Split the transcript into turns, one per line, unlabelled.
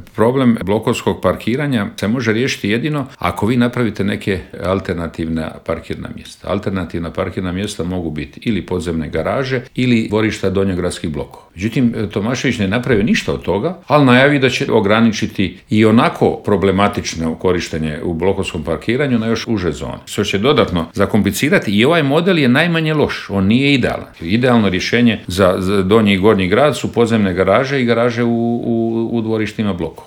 problem blokovskog parkiranja se može riješiti jedino ako vi napravite neke alternativna parkirna mjesta. Alternativna parkirna mjesta mogu biti ili podzemne garaže ili dvorišta donjogradskih blokova. Međutim, Tomašević ne napravi ništa od toga, ali najavi da će ograničiti i onako problematično korištenje u blokovskom parkiranju na još uže zone. Što će dodatno zakomplicirati i ovaj model je najmanje loš, on nije idealan. Idealno rješenje za donji i gornji grad su podzemne garaže i garaže u dvorištima blokova.